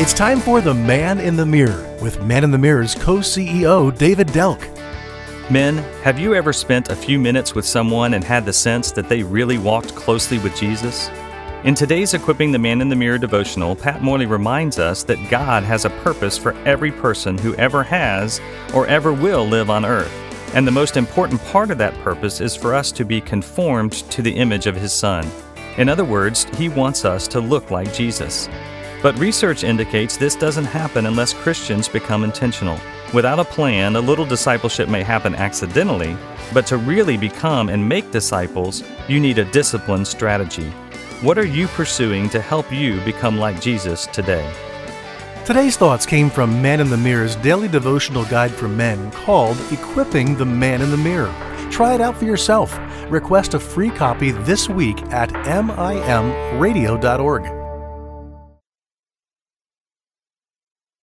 It's time for The Man in the Mirror with Man in the Mirror's co-CEO David Delk. Men, have you ever spent a few minutes with someone and had the sense that they really walked closely with Jesus? In today's Equipping the Man in the Mirror devotional, Pat Morley reminds us that God has a purpose for every person who ever has or ever will live on earth. And the most important part of that purpose is for us to be conformed to the image of His Son. In other words, He wants us to look like Jesus. But research indicates this doesn't happen unless Christians become intentional. Without a plan, a little discipleship may happen accidentally, but to really become and make disciples, you need a disciplined strategy. What are you pursuing to help you become like Jesus today? Today's thoughts came from Man in the Mirror's daily devotional guide for men called Equipping the Man in the Mirror. Try it out for yourself. Request a free copy this week at mimradio.org.